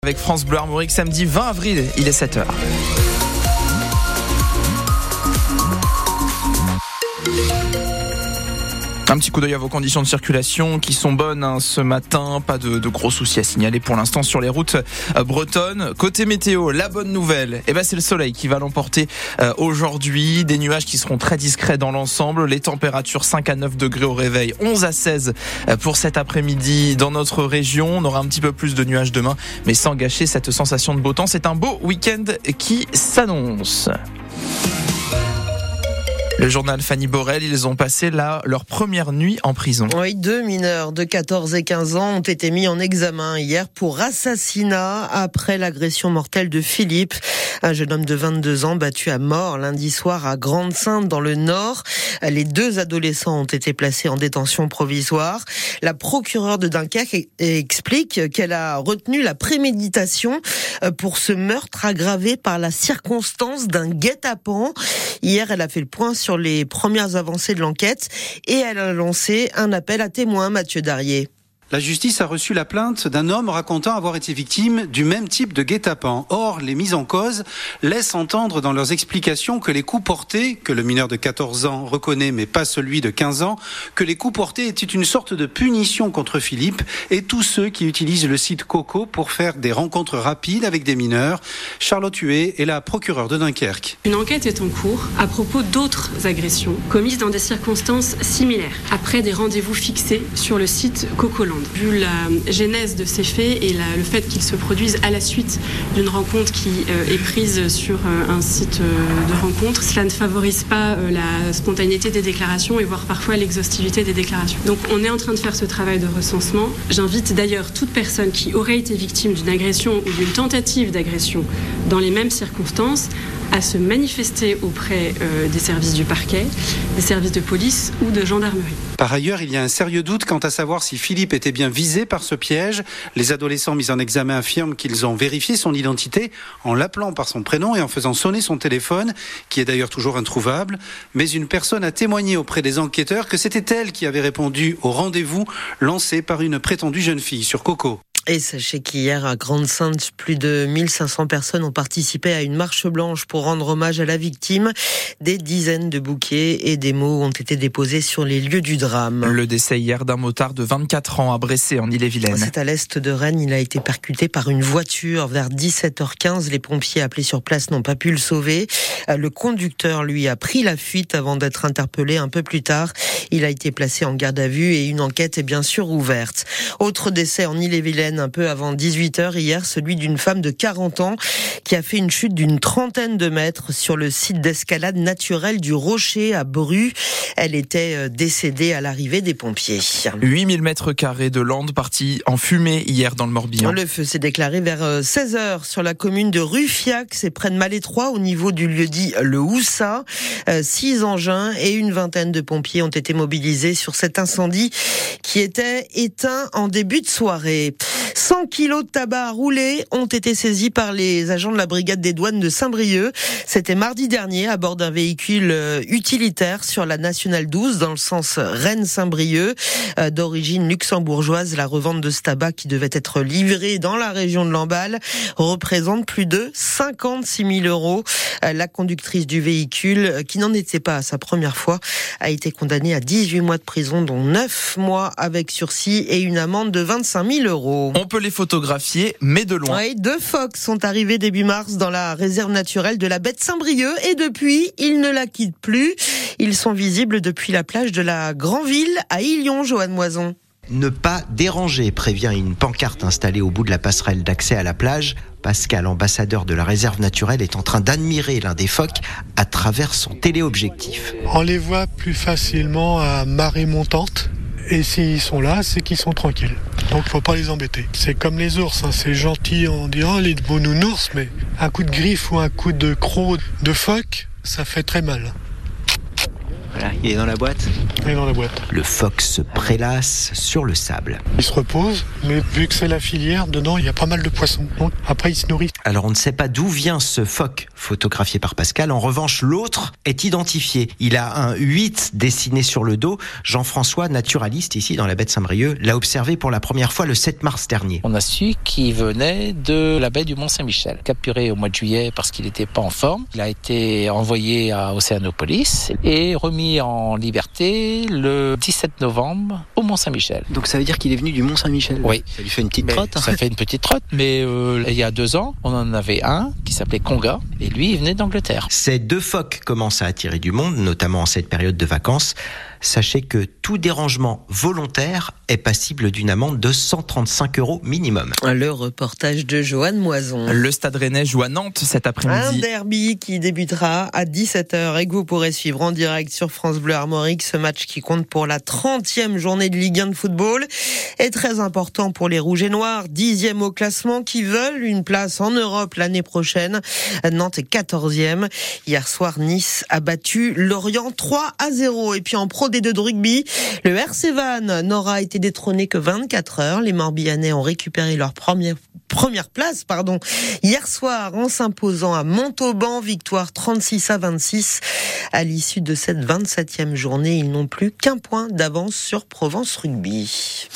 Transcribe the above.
Avec France Bleu Armorique, samedi 20 avril, il est 7h. Un petit coup d'œil à vos conditions de circulation qui sont bonnes ce matin. Pas de gros soucis à signaler pour l'instant sur les routes bretonnes. Côté météo, la bonne nouvelle, c'est le soleil qui va l'emporter aujourd'hui. Des nuages qui seront très discrets dans l'ensemble. Les températures 5 à 9 degrés au réveil, 11 à 16 pour cet après-midi dans notre région. On aura un petit peu plus de nuages demain, mais sans gâcher cette sensation de beau temps. C'est un beau week-end qui s'annonce. Le journal Fanny Borel, ils ont passé leur première nuit en prison. Oui, 2 mineurs de 14 et 15 ans ont été mis en examen hier pour assassinat après l'agression mortelle de Philippe, un jeune homme de 22 ans battu à mort lundi soir à Grande-Synthe dans le Nord. Les 2 adolescents ont été placés en détention provisoire. La procureure de Dunkerque explique qu'elle a retenu la préméditation pour ce meurtre aggravé par la circonstance d'un guet-apens. Hier, elle a fait le point sur les premières avancées de l'enquête et elle a lancé un appel à témoins, Mathieu Darrier. La justice a reçu la plainte d'un homme racontant avoir été victime du même type de guet-apens. Or, les mises en cause laissent entendre dans leurs explications que les coups portés, que le mineur de 14 ans reconnaît mais pas celui de 15 ans, que les coups portés étaient une sorte de punition contre Philippe et tous ceux qui utilisent le site Coco pour faire des rencontres rapides avec des mineurs. Charlotte Huet est la procureure de Dunkerque. Une enquête est en cours à propos d'autres agressions commises dans des circonstances similaires, après des rendez-vous fixés sur le site Cocoland. Vu la genèse de ces faits et le fait qu'ils se produisent à la suite d'une rencontre qui est prise sur un site de rencontre, cela ne favorise pas la spontanéité des déclarations et voire parfois l'exhaustivité des déclarations. Donc on est en train de faire ce travail de recensement. J'invite d'ailleurs toute personne qui aurait été victime d'une agression ou d'une tentative d'agression dans les mêmes circonstances à se manifester auprès des services du parquet, des services de police ou de gendarmerie. Par ailleurs, il y a un sérieux doute quant à savoir si Philippe était bien visé par ce piège. Les adolescents mis en examen affirment qu'ils ont vérifié son identité en l'appelant par son prénom et en faisant sonner son téléphone, qui est d'ailleurs toujours introuvable. Mais une personne a témoigné auprès des enquêteurs que c'était elle qui avait répondu au rendez-vous lancé par une prétendue jeune fille sur Coco. Et sachez qu'hier, à Grande-Synthe, plus de 1500 personnes ont participé à une marche blanche pour rendre hommage à la victime. Des dizaines de bouquets et des mots ont été déposés sur les lieux du drame. Le décès hier d'un motard de 24 ans à Bressay, en Ille-et-Vilaine. C'est à l'est de Rennes. Il a été percuté par une voiture vers 17h15. Les pompiers appelés sur place n'ont pas pu le sauver. Le conducteur, lui, a pris la fuite avant d'être interpellé un peu plus tard. Il a été placé en garde à vue et une enquête est bien sûr ouverte. Autre décès en Ille-et-Vilaine, un peu avant 18h hier, celui d'une femme de 40 ans qui a fait une chute d'une trentaine de mètres sur le site d'escalade naturelle du Rocher à Bru. Elle était décédée à l'arrivée des pompiers. 8000 mètres carrés de lande partis en fumée hier dans le Morbihan. Le feu s'est déclaré vers 16h sur la commune de Ruffiac, c'est près de Malétroit, au niveau du lieu-dit Le Houssa. 6 engins et une vingtaine de pompiers ont été mobilisés sur cet incendie qui était éteint en début de soirée. 100 kilos de tabac à rouler ont été saisis par les agents de la brigade des douanes de Saint-Brieuc. C'était mardi dernier à bord d'un véhicule utilitaire sur la nationale 12 dans le sens Rennes-Saint-Brieuc. D'origine luxembourgeoise, la revente de ce tabac qui devait être livré dans la région de Lamballe représente plus de 56 000 euros. La conductrice du véhicule, qui n'en était pas à sa première fois, a été condamnée à 18 mois de prison, dont 9 mois avec sursis et une amende de 25 000 euros. On peut les photographier, mais de loin. Oui, 2 phoques sont arrivés début mars dans la réserve naturelle de la baie de Saint-Brieuc et depuis, ils ne la quittent plus. Ils sont visibles depuis la plage de la Grandville à Illion, Joanne Moison. Ne pas déranger, prévient une pancarte installée au bout de la passerelle d'accès à la plage. Pascal, ambassadeur de la réserve naturelle, est en train d'admirer l'un des phoques à travers son téléobjectif. On les voit plus facilement à marée montante. Et s'ils sont là, c'est qu'ils sont tranquilles. Donc faut pas les embêter. C'est comme les ours, c'est gentil, on dit les beaux nounours, mais un coup de griffe ou un coup de croc de phoque, ça fait très mal. Voilà, il est dans la boîte. et dans la boîte. Le phoque se prélasse sur le sable. Il se repose, mais vu que c'est la filière, dedans il y a pas mal de poissons. Donc après il se nourrit. Alors on ne sait pas d'où vient ce phoque photographié par Pascal. En revanche, l'autre est identifié. Il a un 8 dessiné sur le dos. Jean-François, naturaliste ici dans la baie de Saint-Brieuc, l'a observé pour la première fois le 7 mars dernier. On a su qu'il venait de la baie du Mont-Saint-Michel. Capturé au mois de juillet parce qu'il n'était pas en forme. Il a été envoyé à Océanopolis et remis en liberté le 17 novembre au Mont-Saint-Michel. Donc ça veut dire qu'il est venu du Mont-Saint-Michel. Oui. Ça lui fait une petite trotte. Ça fait une petite trotte, mais il y a 2 ans, on en avait un qui s'appelait Conga et lui, il venait d'Angleterre. Ces 2 phoques commencent à attirer du monde, notamment en cette période de vacances. Sachez que tout dérangement volontaire est passible d'une amende de 135 € minimum. Le reportage de Joanne Moison. Le Stade Rennais joue à Nantes cet après-midi. Un derby qui débutera à 17h et que vous pourrez suivre en direct sur France Bleu Armorique. Ce match qui compte pour la 30e journée de Ligue 1 de football est très important pour les Rouges et Noirs, 10e au classement, qui veulent une place en Europe l'année prochaine. Nantes est 14e. Hier soir, Nice a battu Lorient 3-0. Et puis en Pro D2 de rugby, le RC Vannes n'aura été détrôné que 24 heures. Les Morbihanais ont récupéré leur première place, hier soir en s'imposant à Montauban, victoire 36-26. À l'issue de cette 27e journée, ils n'ont plus qu'un point d'avance sur Provence Rugby.